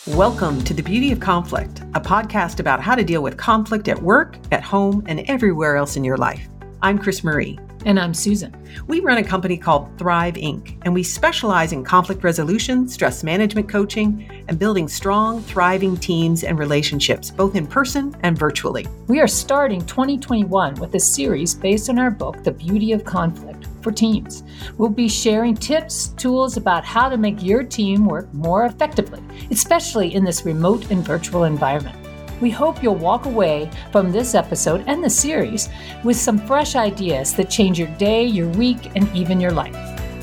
Welcome to The Beauty of Conflict, a podcast about how to deal with conflict at work, at home, and everywhere else in your life. I'm Chris Marie. And I'm Susan. We run a company called Thrive Inc., and we specialize in conflict resolution, stress management coaching, and building strong, thriving teams and relationships, both in person and virtually. We are starting 2021 with a series based on our book, The Beauty of Conflict, for teams. We'll be sharing tips, tools about how to make your team work more effectively, especially in this remote and virtual environment. We hope you'll walk away from this episode and the series with some fresh ideas that change your day, your week, and even your life.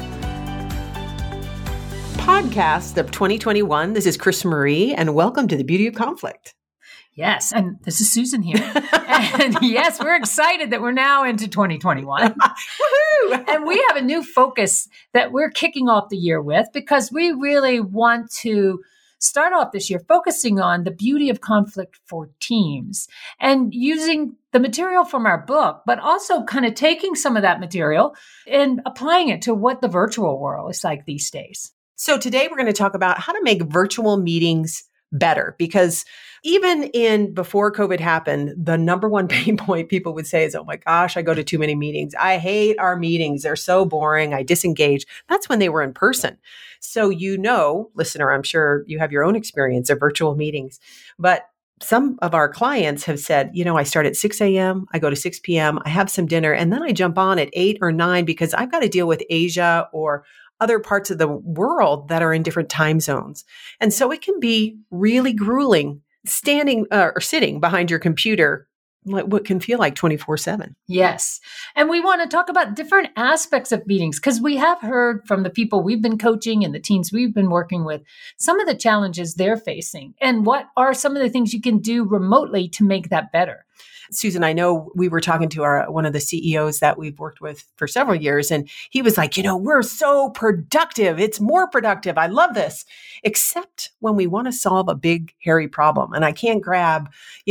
Podcast of 2021. This is Chris Marie, and welcome to The Beauty of Conflict. Yes, and this is Susan here. And yes, we're excited that we're now into 2021. Woohoo! And we have a new focus that we're kicking off the year with because we really want to start off this year focusing on the beauty of conflict for teams and using the material from our book, but also kind of taking some of that material and applying it to what the virtual world is like these days. So today we're going to talk about how to make virtual meetings better, because even before COVID happened, the number one pain point people would say is, oh my gosh, I go to too many meetings. I hate our meetings. They're so boring. I disengage. That's when they were in person. So, listener, I'm sure you have your own experience of virtual meetings, but some of our clients have said, I start at 6 a.m., I go to 6 p.m., I have some dinner, and then I jump on at 8 or 9 because I've got to deal with Asia or other parts of the world that are in different time zones. And so it can be really grueling standing or sitting behind your computer, like what can feel like 24/7. Yes. And we want to talk about different aspects of meetings because we have heard from the people we've been coaching and the teams we've been working with, some of the challenges they're facing and what are some of the things you can do remotely to make that better. Susan, I know we were talking to one of the CEOs that we've worked with for several years, and he was like, we're so productive. It's more productive. I love this, except when we want to solve a big, hairy problem. And I can't grab,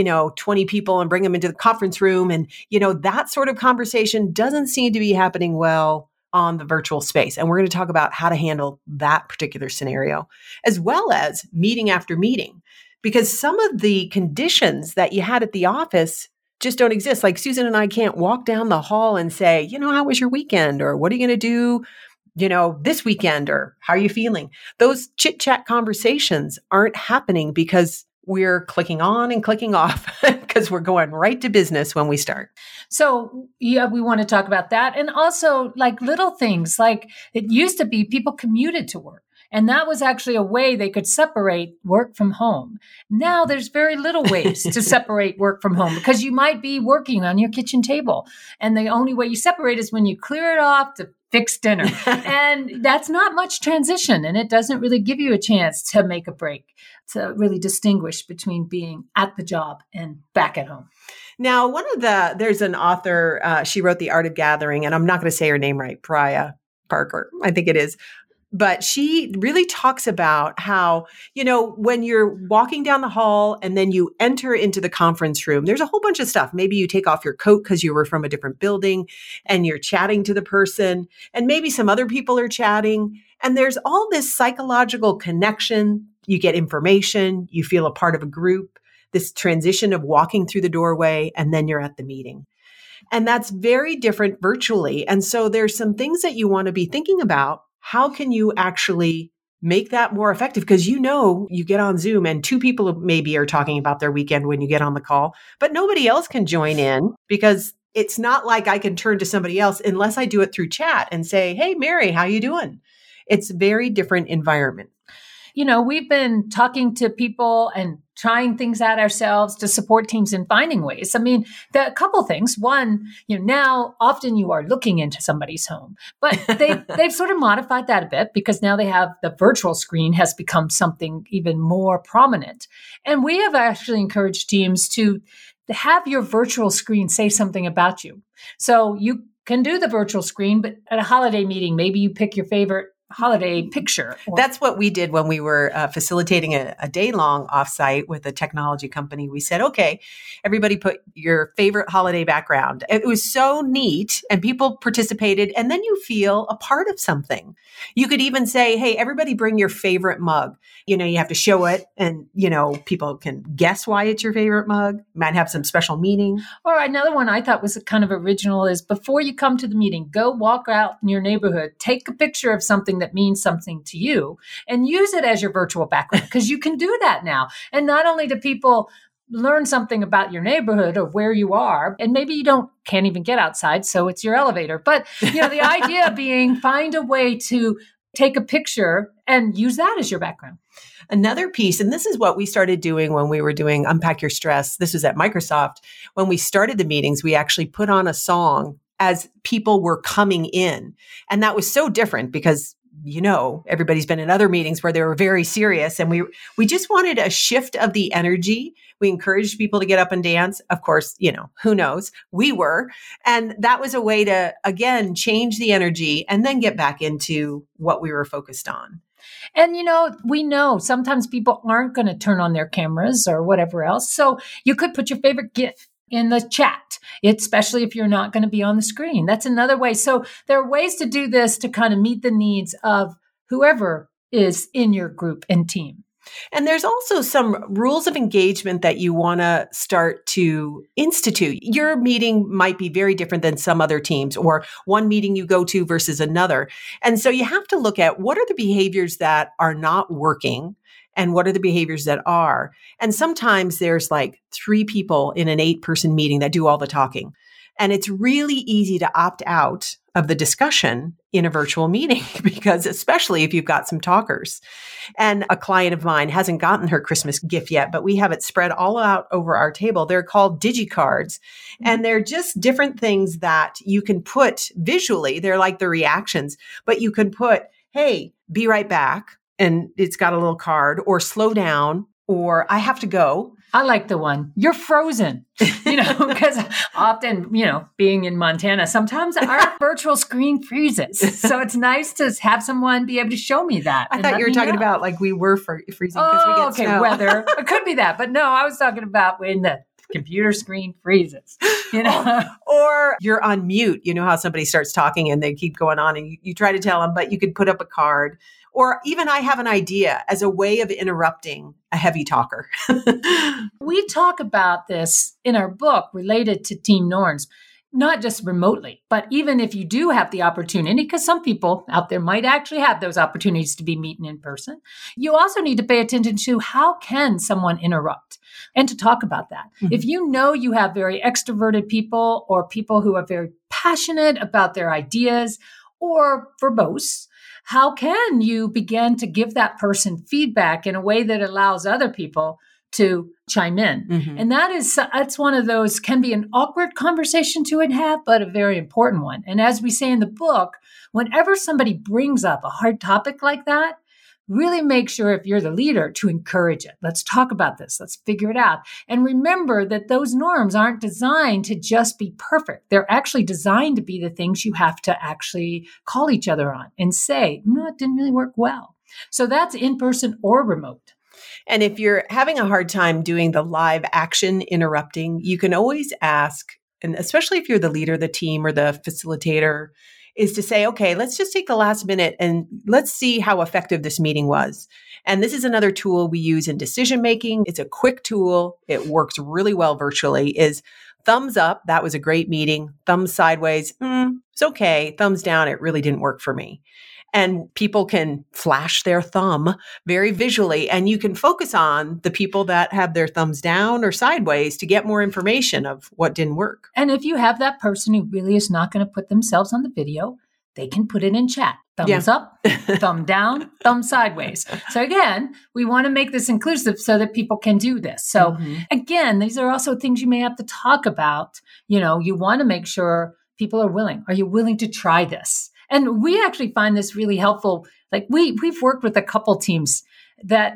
20 people and bring them into the conference room. And, that sort of conversation doesn't seem to be happening well on the virtual space. And we're going to talk about how to handle that particular scenario, as well as meeting after meeting, because some of the conditions that you had at the office just don't exist. Like Susan and I can't walk down the hall and say, how was your weekend? Or what are you going to do, this weekend? Or how are you feeling? Those chit chat conversations aren't happening because we're clicking on and clicking off because we're going right to business when we start. So yeah, we want to talk about that. And also like little things, like it used to be people commuted to work. And that was actually a way they could separate work from home. Now there's very little ways to separate work from home because you might be working on your kitchen table. And the only way you separate is when you clear it off to fix dinner. And that's not much transition. And it doesn't really give you a chance to make a break, to really distinguish between being at the job and back at home. Now, there's an author, she wrote The Art of Gathering, and I'm not going to say her name right, Pariah Parker, I think it is. But she really talks about how, when you're walking down the hall and then you enter into the conference room, there's a whole bunch of stuff. Maybe you take off your coat because you were from a different building and you're chatting to the person, and maybe some other people are chatting. And there's all this psychological connection. You get information, you feel a part of a group, this transition of walking through the doorway, and then you're at the meeting. And that's very different virtually. And so there's some things that you want to be thinking about. How can you actually make that more effective? Because you get on Zoom and two people maybe are talking about their weekend when you get on the call, but nobody else can join in because it's not like I can turn to somebody else unless I do it through chat and say, hey, Mary, how you doing? It's a very different environment. We've been talking to people and trying things out ourselves to support teams in finding ways. I mean, a couple things. One, now often you are looking into somebody's home, but they've sort of modified that a bit because now they have the virtual screen has become something even more prominent. And we have actually encouraged teams to have your virtual screen say something about you. So you can do the virtual screen, but at a holiday meeting, maybe you pick your favorite holiday picture. That's what we did when we were facilitating a day-long offsite with a technology company. We said, okay, everybody put your favorite holiday background. It was so neat and people participated, and then you feel a part of something. You could even say, hey, everybody bring your favorite mug. You know, you have to show it and, you know, people can guess why it's your favorite mug. Might have some special meaning. Or another one I thought was kind of original is before you come to the meeting, go walk out in your neighborhood, take a picture of something that means something to you and use it as your virtual background because you can do that now. And not only do people learn something about your neighborhood or where you are, and maybe you can't even get outside, so it's your elevator. But, you know, the idea being find a way to take a picture and use that as your background. Another piece, and this is what we started doing when we were doing Unpack Your Stress. This was at Microsoft. When we started the meetings, we actually put on a song as people were coming in. And that was so different because, you know, everybody's been in other meetings where they were very serious. And we just wanted a shift of the energy. We encouraged people to get up and dance. Of course, you know, who knows? We were. And that was a way to, again, change the energy and then get back into what we were focused on. And, you know, we know sometimes people aren't going to turn on their cameras or whatever else. So you could put your favorite GIF in the chat, especially if you're not going to be on the screen. That's another way. So there are ways to do this to kind of meet the needs of whoever is in your group and team. And there's also some rules of engagement that you want to start to institute. Your meeting might be very different than some other teams or one meeting you go to versus another. And so you have to look at what are the behaviors that are not working and what are the behaviors that are. And sometimes there's like 3 people in an 8-person meeting that do all the talking. And it's really easy to opt out of the discussion in a virtual meeting because especially if you've got some talkers. And a client of mine hasn't gotten her Christmas gift yet, but we have it spread all out over our table. They're called DigiCards. And they're just different things that you can put visually. They're like the reactions, but you can put, hey, be right back. And it's got a little card or slow down or I have to go. I like the one, you're frozen, you know, because often, you know, being in Montana, sometimes our virtual screen freezes. So it's nice to have someone be able to show me that. I thought you were talking about like we were freezing because we get snow. Weather. It could be that. But no, I was talking about when the computer screen freezes, you know. Or you're on mute. You know how somebody starts talking and they keep going on and you try to tell them, but you could put up a card. Or even I have an idea as a way of interrupting a heavy talker. We talk about this in our book related to team norms, not just remotely, but even if you do have the opportunity, because some people out there might actually have those opportunities to be meeting in person, you also need to pay attention to how can someone interrupt and to talk about that. Mm-hmm. If you know you have very extroverted people or people who are very passionate about their ideas or verbose, how can you begin to give that person feedback in a way that allows other people to chime in? Mm-hmm. And that's one of those can be an awkward conversation to have, but a very important one. And as we say in the book, whenever somebody brings up a hard topic like that, really make sure if you're the leader to encourage it. Let's talk about this. Let's figure it out. And remember that those norms aren't designed to just be perfect. They're actually designed to be the things you have to actually call each other on and say, no, it didn't really work well. So that's in person or remote. And if you're having a hard time doing the live action interrupting, you can always ask, and especially if you're the leader of the team or the facilitator, is to say, okay, let's just take the last minute and let's see how effective this meeting was. And this is another tool we use in decision making. It's a quick tool. It works really well virtually. Is thumbs up, that was a great meeting. Thumbs sideways, it's okay. Thumbs down, it really didn't work for me. And people can flash their thumb very visually, and you can focus on the people that have their thumbs down or sideways to get more information of what didn't work. And if you have that person who really is not going to put themselves on the video, they can put it in chat. Thumbs up, thumb down, thumb sideways. So again, we want to make this inclusive so that people can do this. So again, these are also things you may have to talk about. You know, you want to make sure people are willing. Are you willing to try this? And we actually find this really helpful. Like we've worked with a couple teams that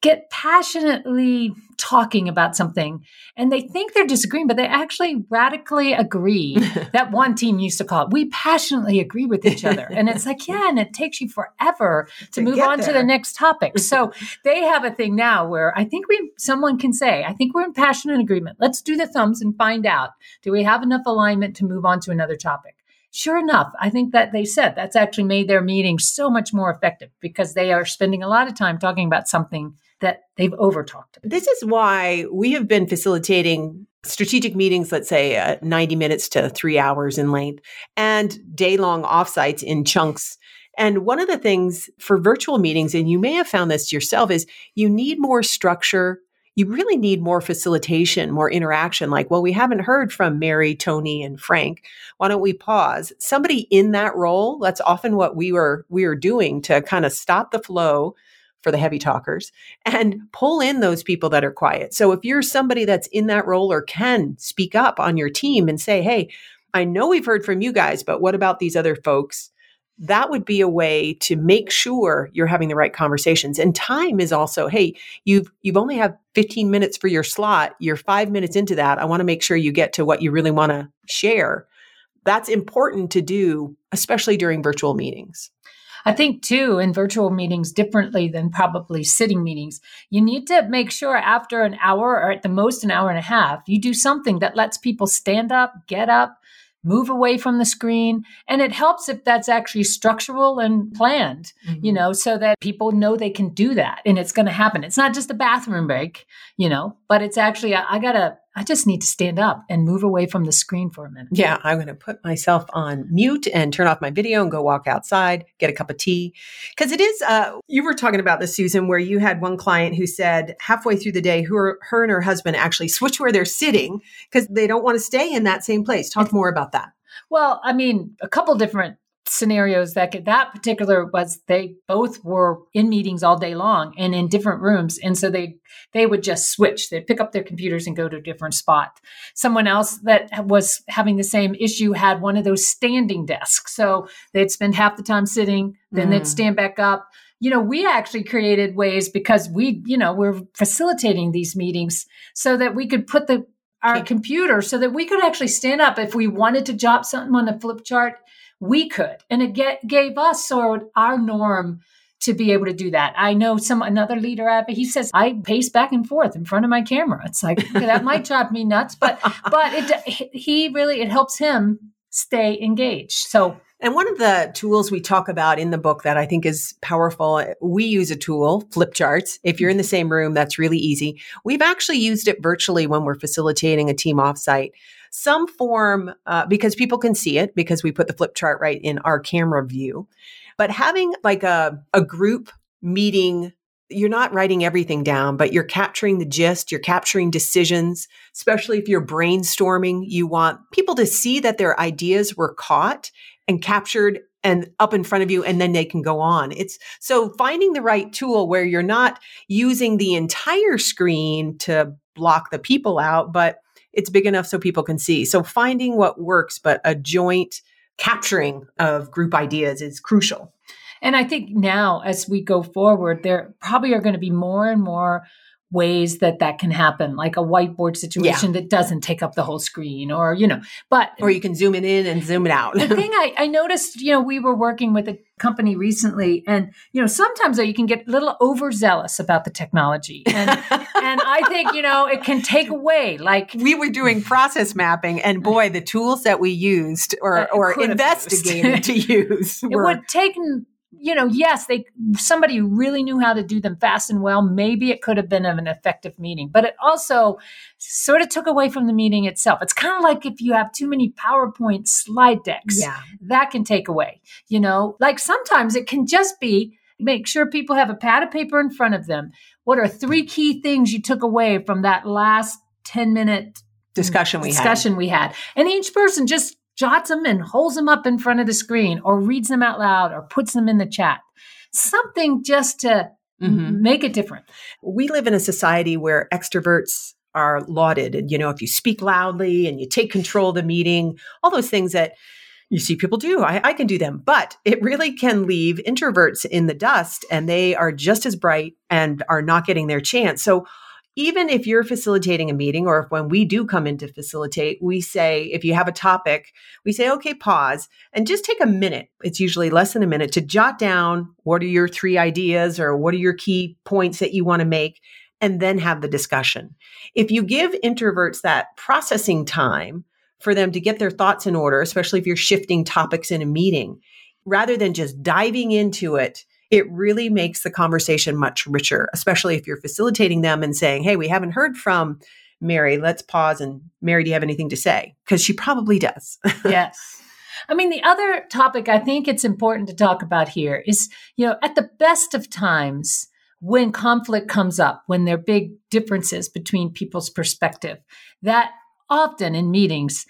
get passionately talking about something and they think they're disagreeing, but they actually radically agree. That one team used to call it, we passionately agree with each other. And it's like, yeah, and it takes you forever to move on to the next topic. So they have a thing now where I think someone can say, I think we're in passionate agreement. Let's do the thumbs and find out, do we have enough alignment to move on to another topic? Sure enough, I think that they said that's actually made their meeting so much more effective because they are spending a lot of time talking about something that they've over-talked about. This is why we have been facilitating strategic meetings, let's say 90 minutes to 3 hours in length, and day-long offsites in chunks. And one of the things for virtual meetings, and you may have found this yourself, is you need more structure. You really need more facilitation, more interaction. Like, well, we haven't heard from Mary, Tony, and Frank. Why don't we pause? Somebody in that role, that's often what we were doing to kind of stop the flow for the heavy talkers and pull in those people that are quiet. So if you're somebody that's in that role or can speak up on your team and say, hey, I know we've heard from you guys, but what about these other folks? That would be a way to make sure you're having the right conversations. And time is also, hey, you've only have 15 minutes for your slot. You're 5 minutes into that. I want to make sure you get to what you really want to share. That's important to do, especially during virtual meetings. I think too, in virtual meetings, differently than probably sitting meetings, you need to make sure after an hour or at the most an hour and a half, you do something that lets people stand up, get up, move away from the screen. And it helps if that's actually structural and planned, so that people know they can do that and it's going to happen. It's not just a bathroom break, but it's actually, I just need to stand up and move away from the screen for a minute. Yeah, I'm going to put myself on mute and turn off my video and go walk outside, get a cup of tea. Because it is, you were talking about this, Susan, where you had one client who said halfway through the day, her and her husband actually switch where they're sitting because they don't want to stay in that same place. Talk more about that. Well, I mean, a couple different scenarios that particular was they both were in meetings all day long and in different rooms. And so they would just switch. They'd pick up their computers and go to a different spot. Someone else that was having the same issue had one of those standing desks. So they'd spend half the time sitting, then they'd stand back up. We actually created ways because we're facilitating these meetings so that we could put our computer so that we could actually stand up. If we wanted to jot something on the flip chart, we could. And it gave us sort of our norm to be able to do that. I know another leader, he says, I pace back and forth in front of my camera. It's like, okay, that might drive me nuts, but it helps him stay engaged. So, and one of the tools we talk about in the book that I think is powerful, we use a tool, flip charts. If you're in the same room, that's really easy. We've actually used it virtually when we're facilitating a team offsite. Some form, because people can see it because we put the flip chart right in our camera view. But having like a group meeting, you're not writing everything down, but you're capturing the gist, you're capturing decisions, especially if you're brainstorming. You want people to see that their ideas were caught and captured and up in front of you, and then they can go on. It's so finding the right tool where you're not using the entire screen to block the people out, but it's big enough so people can see. So finding what works, but a joint capturing of group ideas is crucial. And I think now as we go forward, there probably are going to be more and more ways that can happen, like a whiteboard situation that doesn't take up the whole screen or you can zoom it in and zoom it out. The thing I noticed, we were working with a company recently and, sometimes you can get a little overzealous about the technology. And I think, it can take away, like we were doing process mapping and boy, the tools that we used or investigated to use it would take yes, somebody who really knew how to do them fast and well, maybe it could have been an effective meeting, but it also sort of took away from the meeting itself. It's kind of like if you have too many PowerPoint slide decks, that can take away, like sometimes it can just be make sure people have a pad of paper in front of them. What are 3 key things you took away from that last 10-minute discussion we had? And each person just jots them and holds them up in front of the screen or reads them out loud or puts them in the chat. Something just to make it different. We live in a society where extroverts are lauded. And, if you speak loudly and you take control of the meeting, all those things that, You see people do. I can do them, but it really can leave introverts in the dust, and they are just as bright and are not getting their chance. So even if you're facilitating a meeting, or if when we do come in to facilitate, we say, if you have a topic, we say, okay, pause and just take a minute. It's usually less than a minute to jot down what are your 3 ideas or what are your key points that you want to make, and then have the discussion. If you give introverts that processing time for them to get their thoughts in order, especially if you're shifting topics in a meeting, rather than just diving into it, it really makes the conversation much richer, especially if you're facilitating them and saying, hey, we haven't heard from Mary. Let's pause. And Mary, do you have anything to say? Because she probably does. Yes. I mean, the other topic I think it's important to talk about here is, at the best of times, when conflict comes up, when there are big differences between people's perspective, that often in meetings,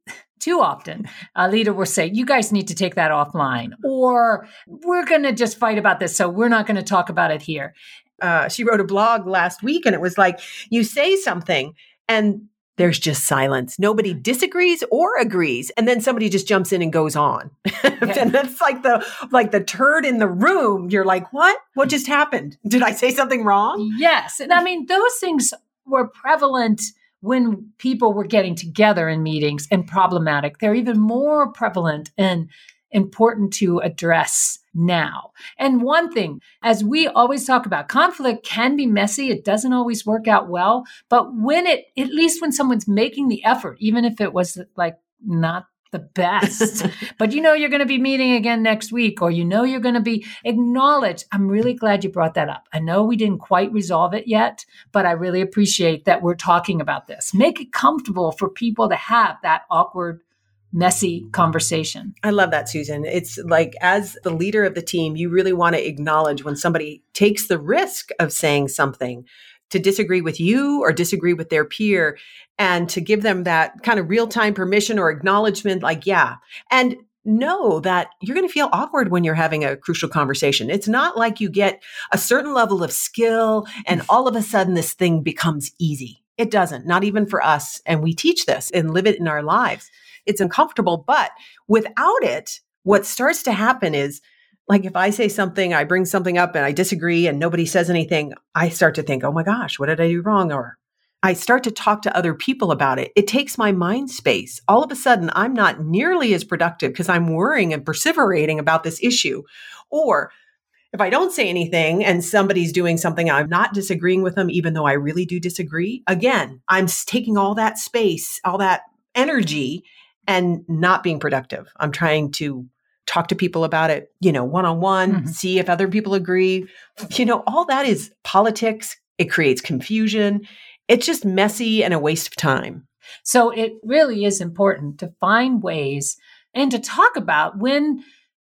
too often, a leader will say, you guys need to take that offline, or we're going to just fight about this, so we're not going to talk about it here. She wrote a blog last week, and it was like, you say something and there's just silence. Nobody disagrees or agrees. And then somebody just jumps in and goes on. And that's like the turd in the room. You're like, what? What just happened? Did I say something wrong? Yes. And I mean, those things were prevalent when people were getting together in meetings and problematic. They're even more prevalent and important to address now. And one thing, as we always talk about, conflict can be messy. It doesn't always work out well. But at least when someone's making the effort, even if it was like not the best, but you're going to be meeting again next week, or you're going to be acknowledged. I'm really glad you brought that up. I know we didn't quite resolve it yet, but I really appreciate that we're talking about this. Make it comfortable for people to have that awkward, messy conversation. I love that, Susan. It's like, as the leader of the team, you really want to acknowledge when somebody takes the risk of saying something to disagree with you or disagree with their peer, and to give them that kind of real-time permission or acknowledgement, like, yeah. And know that you're going to feel awkward when you're having a crucial conversation. It's not like you get a certain level of skill and all of a sudden this thing becomes easy. It doesn't, not even for us. And we teach this and live it in our lives. It's uncomfortable, but without it, what starts to happen is, like, if I say something, I bring something up and I disagree and nobody says anything, I start to think, oh my gosh, what did I do wrong? Or I start to talk to other people about it. It takes my mind space. All of a sudden, I'm not nearly as productive because I'm worrying and perseverating about this issue. Or if I don't say anything and somebody's doing something, I'm not disagreeing with them, even though I really do disagree. Again, I'm taking all that space, all that energy, and not being productive. I'm trying to talk to people about it, one-on-one, see if other people agree. All that is politics. It creates confusion. It's just messy and a waste of time. So it really is important to find ways and to talk about when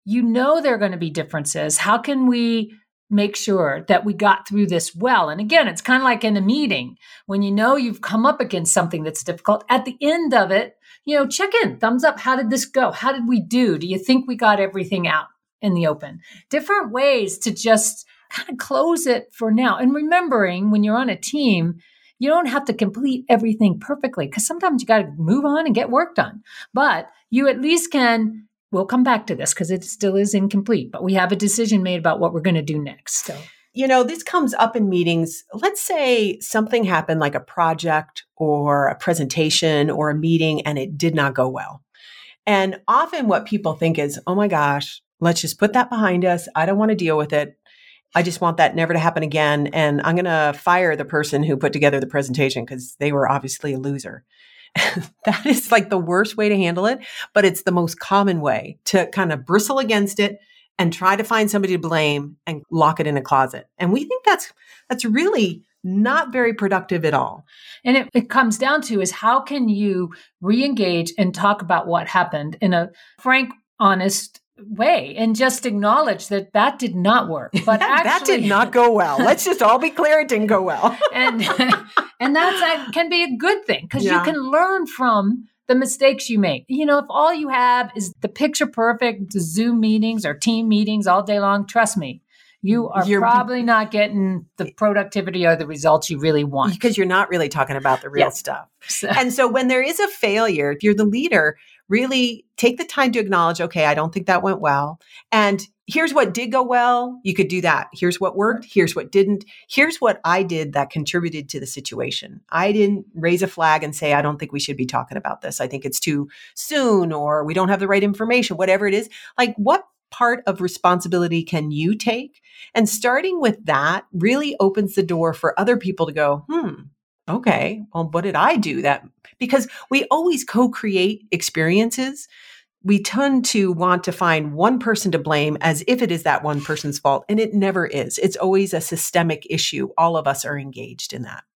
there are going to be differences. How can we make sure that we got through this well? And again, it's kind of like in a meeting when you've come up against something that's difficult. At the end of it, check in, thumbs up. How did this go? How did we do? Do you think we got everything out in the open? Different ways to just kind of close it for now. And remembering when you're on a team, you don't have to complete everything perfectly, because sometimes you got to move on and get work done. But you at least we'll come back to this because it still is incomplete, but we have a decision made about what we're going to do next. So, this comes up in meetings. Let's say something happened, like a project or a presentation or a meeting, and it did not go well. And often what people think is, oh my gosh, let's just put that behind us. I don't want to deal with it. I just want that never to happen again. And I'm going to fire the person who put together the presentation because they were obviously a loser. That is like the worst way to handle it, but it's the most common way to kind of bristle against it and try to find somebody to blame and lock it in a closet. And we think that's really not very productive at all. And it comes down to is, how can you re-engage and talk about what happened in a frank, honest way, and just acknowledge that did not work. But actually, that did not go well. Let's just all be clear, it didn't go well. and that can be a good thing, because you can learn from the mistakes you make. If all you have is the picture perfect Zoom meetings or team meetings all day long, trust me, you're probably not getting the productivity or the results you really want. Because you're not really talking about the real stuff. And so when there is a failure, if you're the leader, really take the time to acknowledge, okay, I don't think that went well. And here's what did go well. You could do that. Here's what worked. Here's what didn't. Here's what I did that contributed to the situation. I didn't raise a flag and say, I don't think we should be talking about this. I think it's too soon, or we don't have the right information, whatever it is. Like, what part of responsibility can you take? And starting with that really opens the door for other people to go, okay, well, what did I do that? Because we always co-create experiences. We tend to want to find one person to blame as if it is that one person's fault. And it never is. It's always a systemic issue. All of us are engaged in that.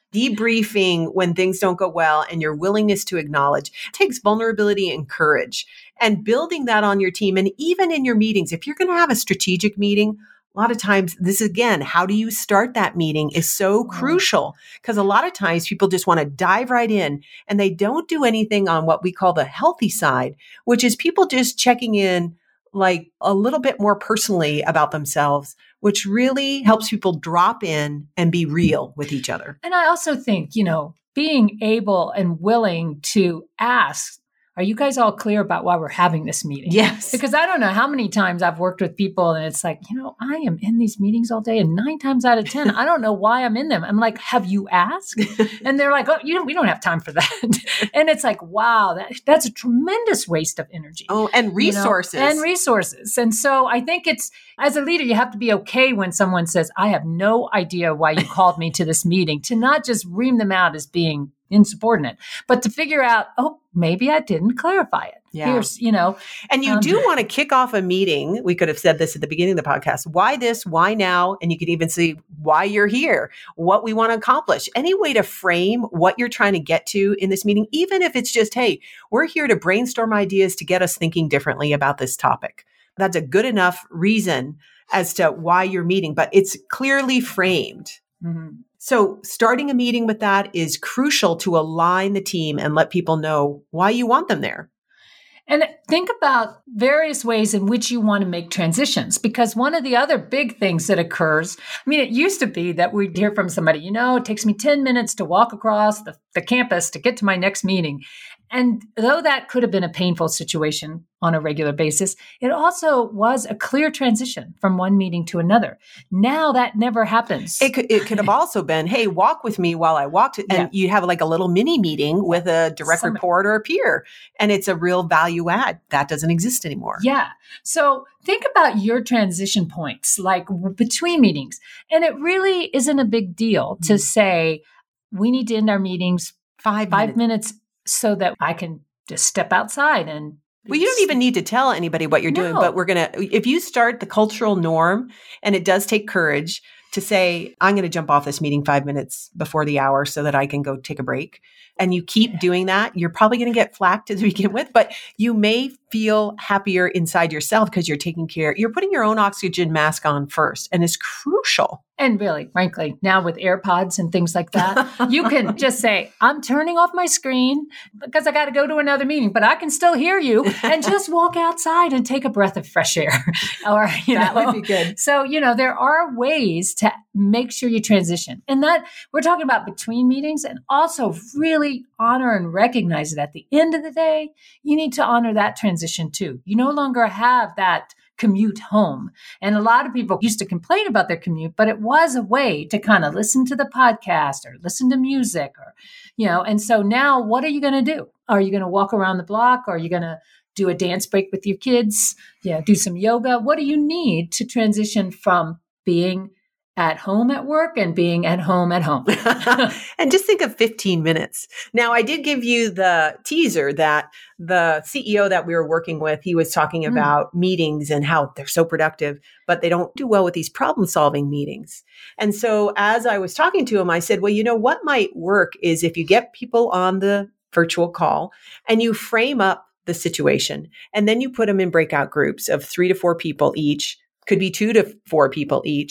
Debriefing when things don't go well and your willingness to acknowledge takes vulnerability and courage, and building that on your team. And even in your meetings, if you're going to have a strategic meeting, a lot of times this, again, how do you start that meeting is so crucial, because a lot of times people just want to dive right in and they don't do anything on what we call the healthy side, which is people just checking in like a little bit more personally about themselves, which really helps people drop in and be real with each other. And I also think, being able and willing to ask, are you guys all clear about why we're having this meeting? Yes. Because I don't know how many times I've worked with people and it's like, I am in these meetings all day, and 9 times out of 10, I don't know why I'm in them. I'm like, have you asked? And they're like, oh, we don't have time for that. And it's like, wow, that's a tremendous waste of energy. Oh, and resources. And so I think it's, as a leader, you have to be okay when someone says, I have no idea why you called me to this meeting, to not just ream them out as being insubordinate, but to figure out, oh, maybe I didn't clarify it. Yeah. Here's, And you do want to kick off a meeting. We could have said this at the beginning of the podcast. Why this? Why now? And you could even see why you're here, what we want to accomplish, any way to frame what you're trying to get to in this meeting, even if it's just, hey, we're here to brainstorm ideas to get us thinking differently about this topic. That's a good enough reason as to why you're meeting, but it's clearly framed. Mm-hmm. So starting a meeting with that is crucial to align the team and let people know why you want them there. And think about various ways in which you want to make transitions, because one of the other big things that occurs, it used to be that we'd hear from somebody, it takes me 10 minutes to walk across the campus to get to my next meeting. And though that could have been a painful situation on a regular basis, it also was a clear transition from one meeting to another. Now that never happens. It could have also been, hey, walk with me while I walked. And you have like a little mini meeting with a direct report or a peer. And it's a real value add. That doesn't exist anymore. Yeah. So think about your transition points, like between meetings. And it really isn't a big deal to say, we need to end our meetings 5 minutes. So that I can just step outside and... Well, you don't even need to tell anybody what you're doing, but if you start the cultural norm, and it does take courage to say, I'm going to jump off this meeting 5 minutes before the hour so that I can go take a break. And you keep doing that, you're probably going to get flack to begin with, but you may feel happier inside yourself because you're putting your own oxygen mask on first. And it's crucial. And really, frankly, now with AirPods and things like that, you can just say, I'm turning off my screen because I got to go to another meeting, but I can still hear you, and just walk outside and take a breath of fresh air. Or, that would be good. So, there are ways to make sure you transition. And that we're talking about between meetings, and also really honor and recognize that at the end of the day, you need to honor that transition too. You no longer have that commute home. And a lot of people used to complain about their commute, but it was a way to kind of listen to the podcast or listen to music or, and so now what are you going to do? Are you going to walk around the block? Or are you going to do a dance break with your kids? Do some yoga? What do you need to transition from being at home at work and being at home at home? And just think of 15 minutes. Now, I did give you the teaser that the CEO that we were working with, he was talking about meetings and how they're so productive, but they don't do well with these problem-solving meetings. And so as I was talking to him, I said, well, what might work is if you get people on the virtual call and you frame up the situation, and then you put them in breakout groups of 3 to 4 people each, could be 2 to 4 people each.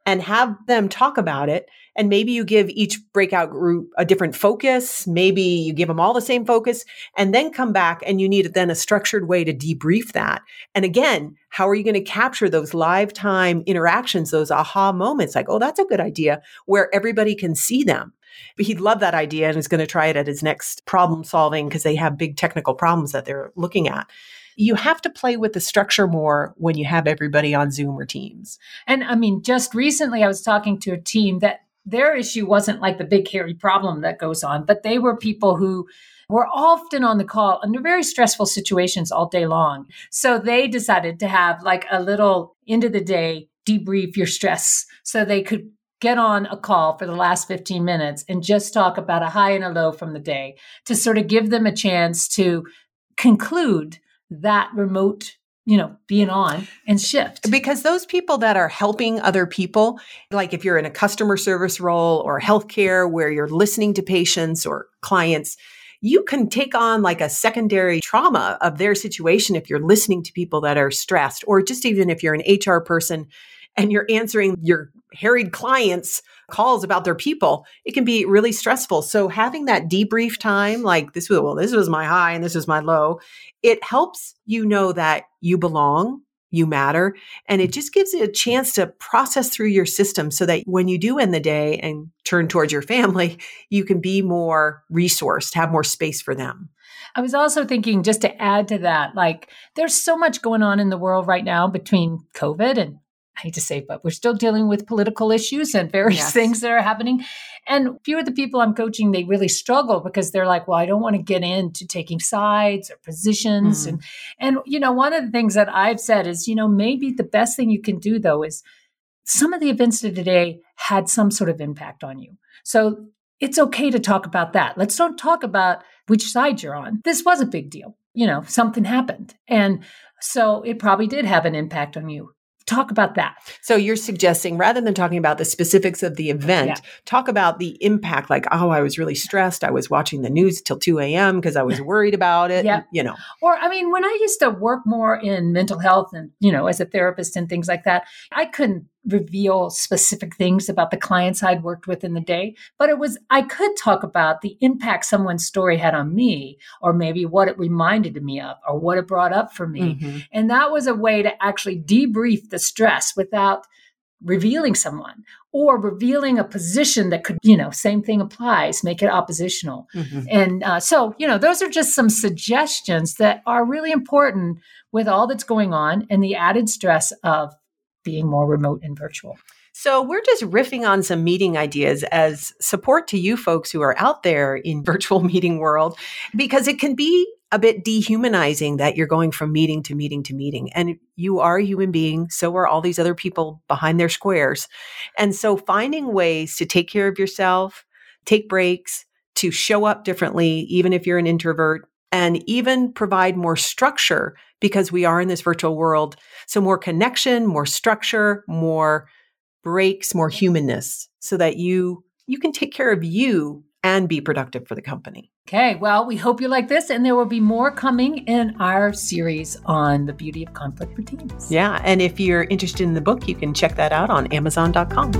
and have them talk about it. And maybe you give each breakout group a different focus. Maybe you give them all the same focus and then come back and you need then a structured way to debrief that. And again, how are you going to capture those live time interactions, those aha moments like, oh, that's a good idea, where everybody can see them. But he'd love that idea and is going to try it at his next problem solving because they have big technical problems that they're looking at. You have to play with the structure more when you have everybody on Zoom or Teams. And I mean, just recently I was talking to a team that their issue wasn't like the big hairy problem that goes on, but they were people who were often on the call under very stressful situations all day long. So they decided to have like a little end of the day debrief your stress so they could get on a call for the last 15 minutes and just talk about a high and a low from the day to sort of give them a chance to conclude that remote, being on and shift. Because those people that are helping other people, like if you're in a customer service role or healthcare where you're listening to patients or clients, you can take on like a secondary trauma of their situation if you're listening to people that are stressed, or just even if you're an HR person and you're answering your harried clients' calls about their people, it can be really stressful. So having that debrief time, like this was my high and this was my low, it helps you know that you belong, you matter, and it just gives you a chance to process through your system so that when you do end the day and turn towards your family, you can be more resourced, have more space for them. I was also thinking, just to add to that, like there's so much going on in the world right now between COVID and, I hate to say, but we're still dealing with political issues and various things that are happening. And a few of the people I'm coaching, they really struggle because they're like, well, I don't want to get into taking sides or positions. And one of the things that I've said is, maybe the best thing you can do though is some of the events of today had some sort of impact on you. So it's okay to talk about that. Let's don't talk about which side you're on. This was a big deal. Something happened. And so it probably did have an impact on you. Talk about that. So you're suggesting rather than talking about the specifics of the event, talk about the impact, like, oh, I was really stressed. I was watching the news till 2 a.m. because I was worried about it. Or, when I used to work more in mental health and, as a therapist and things like that, I couldn't reveal specific things about the clients I'd worked with in the day, but I could talk about the impact someone's story had on me, or maybe what it reminded me of, or what it brought up for me. Mm-hmm. And that was a way to actually debrief the stress without revealing someone or revealing a position that could, same thing applies, make it oppositional. Mm-hmm. And so, those are just some suggestions that are really important with all that's going on and the added stress of being more remote and virtual. So we're just riffing on some meeting ideas as support to you folks who are out there in virtual meeting world, because it can be a bit dehumanizing that you're going from meeting to meeting to meeting. And you are a human being. So are all these other people behind their squares. And so finding ways to take care of yourself, take breaks, to show up differently, even if you're an introvert, and even provide more structure because we are in this virtual world. So more connection, more structure, more breaks, more humanness, so that you can take care of you and be productive for the company. Okay, well, we hope you like this, and there will be more coming in our series on the beauty of conflict for teams. Yeah, and if you're interested in the book, you can check that out on Amazon.com.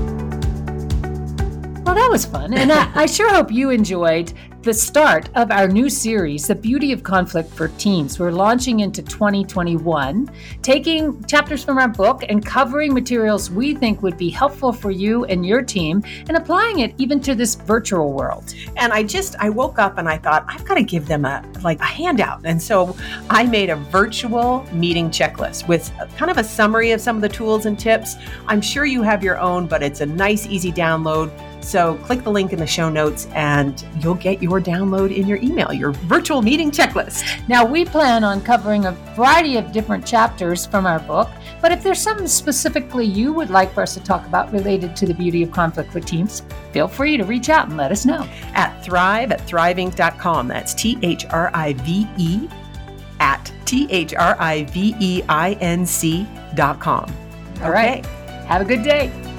Well, that was fun. And I sure hope you enjoyed the start of our new series, The Beauty of Conflict for Teams. We're launching into 2021, taking chapters from our book and covering materials we think would be helpful for you and your team and applying it even to this virtual world. And I woke up and I thought, I've got to give them a handout. And so I made a virtual meeting checklist with kind of a summary of some of the tools and tips. I'm sure you have your own, but it's a nice, easy download. So click the link in the show notes and you'll get your download in your email, your virtual meeting checklist. Now, we plan on covering a variety of different chapters from our book, but if there's something specifically you would like for us to talk about related to the beauty of conflict for teams, feel free to reach out and let us know. At thrive@thriveinc.com. That's THRIVE at THRIVEINC.com. All right. Have a good day.